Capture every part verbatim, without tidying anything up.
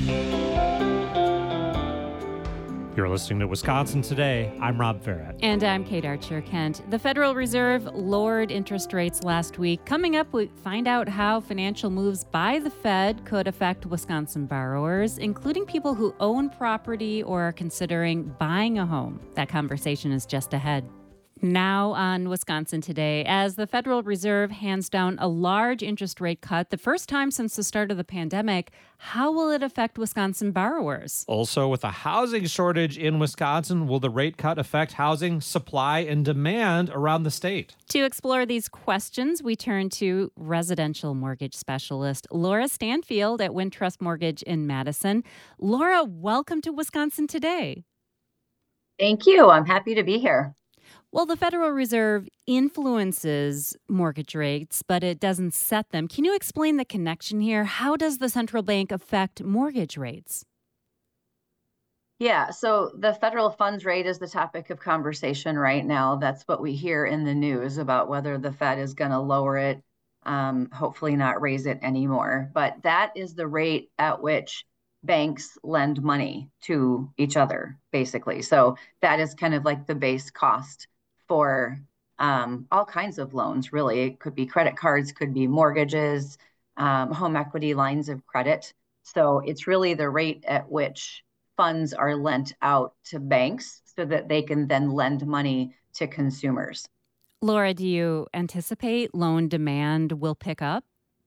You're listening to Wisconsin Today. I'm Rob Farrett. And I'm Kate Archer-Kent. The Federal Reserve lowered interest rates last week. Coming up, we find out how financial moves by the Fed could affect Wisconsin borrowers, including people who own property or are considering buying a home. That conversation is just ahead. Now on Wisconsin Today, as the Federal Reserve hands down a large interest rate cut, the first time since the start of the pandemic, how will it affect Wisconsin borrowers? Also, with a housing shortage in Wisconsin, will the rate cut affect housing supply and demand around the state? To explore these questions, we turn to residential mortgage specialist Laura Stanfield at Wintrust Mortgage in Madison. Laura, welcome to Wisconsin Today. Thank you. I'm happy to be here. Well, the Federal Reserve influences mortgage rates, but it doesn't set them. Can you explain the connection here? How does the central bank affect mortgage rates? Yeah, so the federal funds rate is the topic of conversation right now. That's what we hear in the news about whether the Fed is going to lower it, um, hopefully not raise it anymore. But that is the rate at which banks lend money to each other, basically. So that is kind of like the base cost for um, all kinds of loans, really. It could be credit cards, could be mortgages, um, home equity lines of credit. So it's really the rate at which funds are lent out to banks so that they can then lend money to consumers. Laura, do you anticipate loan demand will pick up?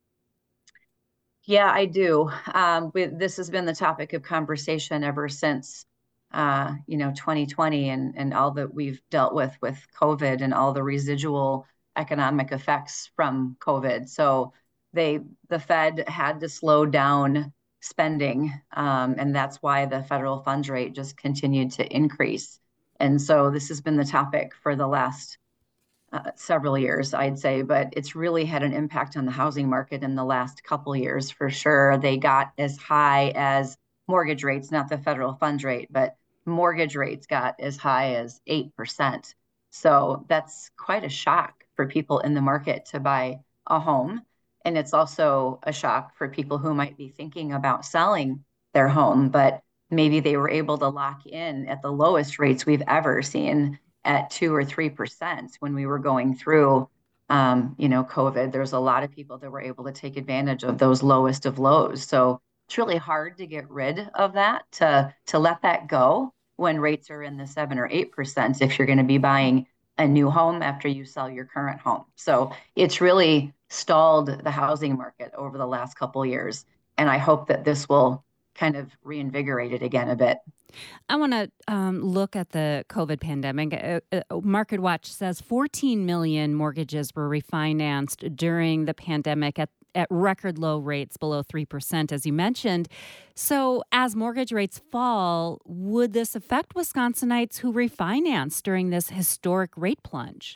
Yeah, I do. Um, we, this has been the topic of conversation ever since Uh, you know, twenty twenty and, and all that we've dealt with with COVID and all the residual economic effects from COVID. So they, the Fed had to slow down spending, um, and that's why the federal funds rate just continued to increase. And so this has been the topic for the last uh, several years, I'd say, but it's really had an impact on the housing market in the last couple years for sure. They got as high as mortgage rates, not the federal funds rate, but mortgage rates got as high as eight percent. So that's quite a shock for people in the market to buy a home. And it's also a shock for people who might be thinking about selling their home, but maybe they were able to lock in at the lowest rates we've ever seen at two or three percent when we were going through, um, you know, COVID. There's a lot of people that were able to take advantage of those lowest of lows. So it's really hard to get rid of that, to, to let that go when rates are in the seven or eight percent if you're going to be buying a new home after you sell your current home. So it's really stalled the housing market over the last couple of years. And I hope that this will kind of reinvigorate it again a bit. I want to um, look at the COVID pandemic. Uh, uh, MarketWatch says fourteen million mortgages were refinanced during the pandemic at at record low rates below three percent, as you mentioned. So as mortgage rates fall, would this affect Wisconsinites who refinance during this historic rate plunge?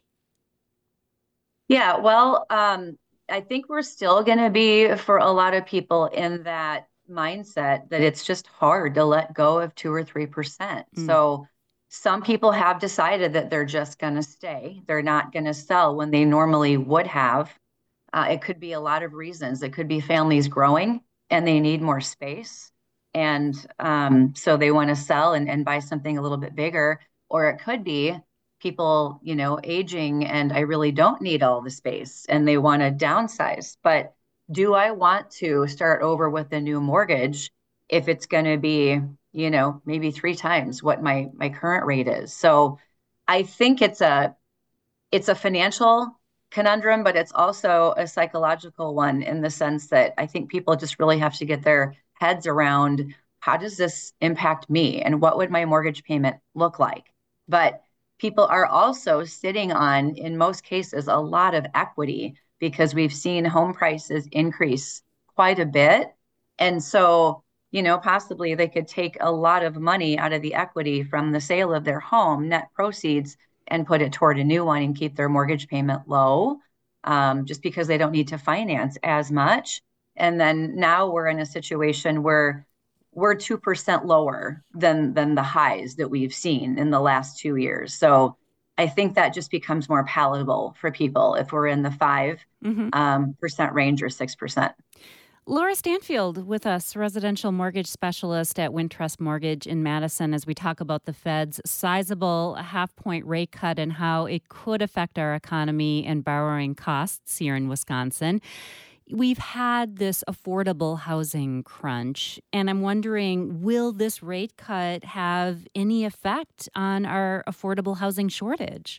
Yeah, well, um, I think we're still going to be, for a lot of people, in that mindset that it's just hard to let go of two or three percent. Mm. So some people have decided that they're just going to stay. They're not going to sell when they normally would have. Uh, it could be a lot of reasons. It could be families growing and they need more space. And um, so they want to sell and, and buy something a little bit bigger. Or it could be people, you know, aging and I really don't need all the space and they want to downsize. But do I want to start over with a new mortgage if it's going to be, you know, maybe three times what my, my current rate is? So I think it's a, it's a financial conundrum, but it's also a psychological one in the sense that I think people just really have to get their heads around, how does this impact me and what would my mortgage payment look like? But people are also sitting on, in most cases, a lot of equity because we've seen home prices increase quite a bit. And so, you know, possibly they could take a lot of money out of the equity from the sale of their home, net proceeds, and put it toward a new one and keep their mortgage payment low, um, just because they don't need to finance as much. And then now we're in a situation where we're two percent lower than, than the highs that we've seen in the last two years. So I think that just becomes more palatable for people if we're in the five mm-hmm. um, percent range or six percent. Laura Stanfield with us, residential mortgage specialist at Wintrust Mortgage in Madison, as we talk about the Fed's sizable half-point rate cut and how it could affect our economy and borrowing costs here in Wisconsin. We've had this affordable housing crunch, and I'm wondering, will this rate cut have any effect on our affordable housing shortage?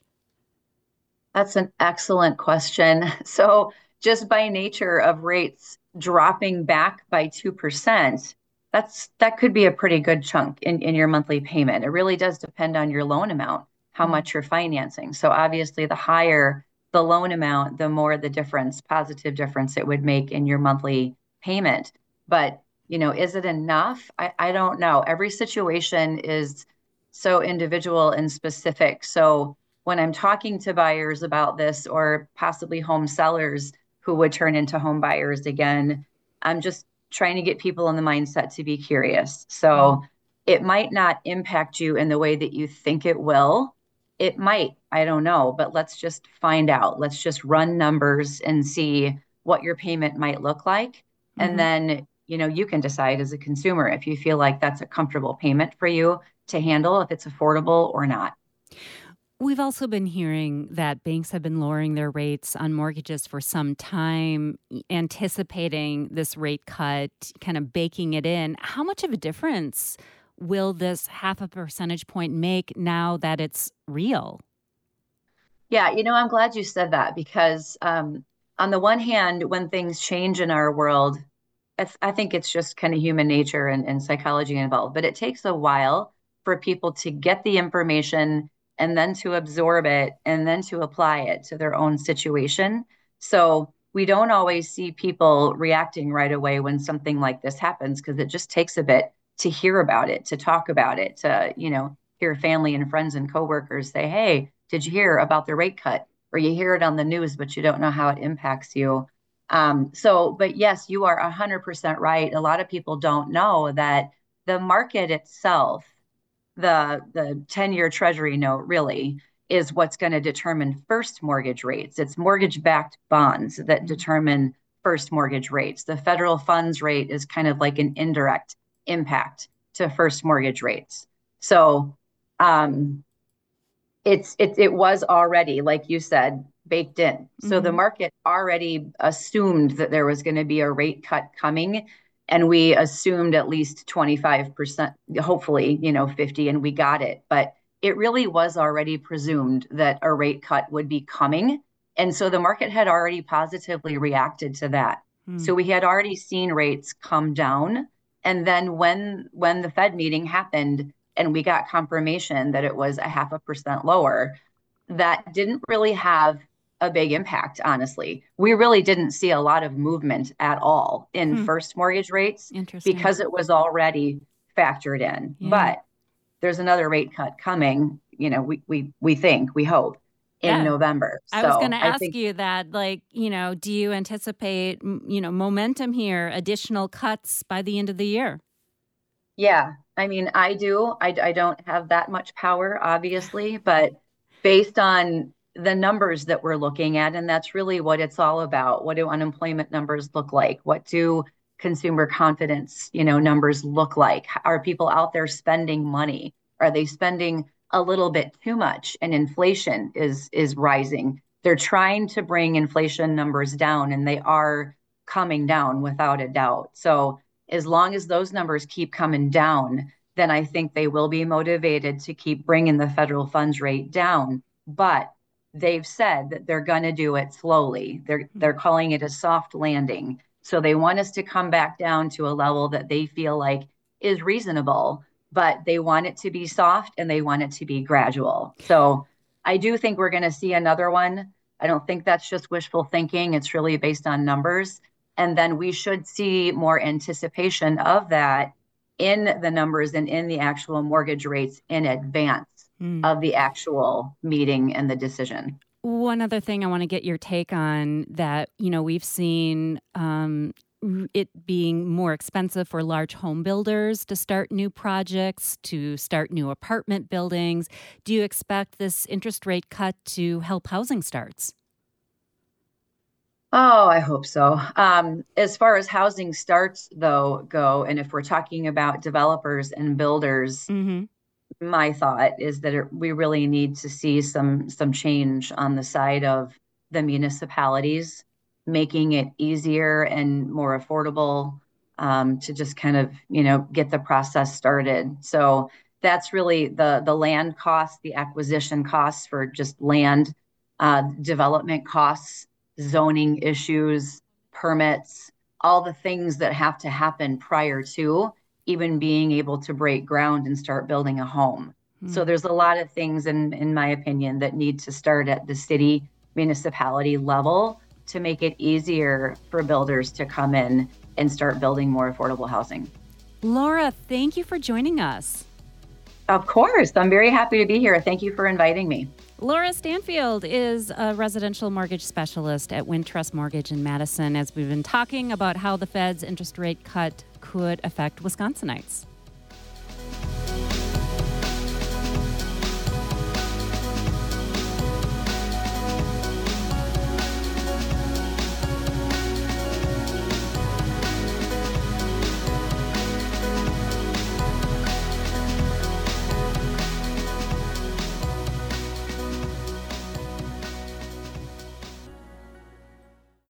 That's an excellent question. So just by nature of rates dropping back by two percent, that's that could be a pretty good chunk in, in your monthly payment. It really does depend on your loan amount, how much you're financing. So obviously the higher the loan amount, the more the difference, positive difference it would make in your monthly payment. But, you know, is it enough? I, I don't know. Every situation is so individual and specific. So when I'm talking to buyers about this, or possibly home sellers who would turn into home buyers again, I'm just trying to get people in the mindset to be curious. So it might not impact you in the way that you think it will. It might, I don't know, but let's just find out. Let's just run numbers and see what your payment might look like. Mm-hmm. And then, you know, you can decide as a consumer if you feel like that's a comfortable payment for you to handle, if it's affordable or not. We've also been hearing that banks have been lowering their rates on mortgages for some time, anticipating this rate cut, kind of baking it in. How much of a difference will this half a percentage point make now that it's real? Yeah, you know, I'm glad you said that, because um, on the one hand, when things change in our world, I, th- I think it's just kind of human nature and, and psychology involved, but it takes a while for people to get the information and then to absorb it and then to apply it to their own situation. So we don't always see people reacting right away when something like this happens, because it just takes a bit to hear about it, to talk about it, to, you know, hear family and friends and coworkers say, hey, did you hear about the rate cut? Or you hear it on the news, but you don't know how it impacts you. Um, so, but yes, you are one hundred percent right. A lot of people don't know that the market itself, the the ten-year treasury note really is what's going to determine first mortgage rates. It's mortgage-backed bonds that determine first mortgage rates. The federal funds rate is kind of like an indirect impact to first mortgage rates. So um, it's it, it was already, like you said, baked in. Mm-hmm. So the market already assumed that there was going to be a rate cut coming. And we assumed at least twenty-five percent, hopefully, you know, fifty, and we got it. But it really was already presumed that a rate cut would be coming. And so the market had already positively reacted to that. Mm. So we had already seen rates come down. And then when when the Fed meeting happened and we got confirmation that it was a half a percent lower, that didn't really have a big impact, honestly. We really didn't see a lot of movement at all in hmm. first mortgage rates because it was already factored in. Yeah. But there's another rate cut coming, you know, we we we think, we hope, in yeah. November. I so was going to ask think, you that, like, you know, do you anticipate, you know, momentum here, additional cuts by the end of the year? Yeah, I mean, I do. I, I don't have that much power, obviously, but based on the numbers that we're looking at, and that's really what it's all about. What do unemployment numbers look like? What do consumer confidence, you know, numbers look like? Are people out there spending money? Are they spending a little bit too much? And inflation is is rising. They're trying to bring inflation numbers down, and they are coming down without a doubt. So as long as those numbers keep coming down, then I think they will be motivated to keep bringing the federal funds rate down. But they've said that they're going to do it slowly. They're they're calling it a soft landing. So they want us to come back down to a level that they feel like is reasonable, but they want it to be soft and they want it to be gradual. So I do think we're going to see another one. I don't think that's just wishful thinking. It's really based on numbers. And then we should see more anticipation of that in the numbers and in the actual mortgage rates in advance mm. of the actual meeting and the decision. One other thing I want to get your take on that, you know, we've seen um, it being more expensive for large home builders to start new projects, to start new apartment buildings. Do you expect this interest rate cut to help housing starts? Oh, I hope so. Um, as far as housing starts, though, go, and if we're talking about developers and builders, Mm-hmm. my thought is that it, we really need to see some some change on the side of the municipalities, making it easier and more affordable um, to just kind of you know get the process started. So that's really the the land costs, the acquisition costs for just land, uh, development costs, zoning issues, permits, all the things that have to happen prior to even being able to break ground and start building a home. Hmm. So there's a lot of things in in my opinion that need to start at the city municipality level to make it easier for builders to come in and start building more affordable housing. Laura, thank you for joining us. Of course, I'm very happy to be here. Thank you for inviting me. Laura Stanfield is a residential mortgage specialist at Wintrust Mortgage in Madison, as we've been talking about how the Fed's interest rate cut could affect Wisconsinites.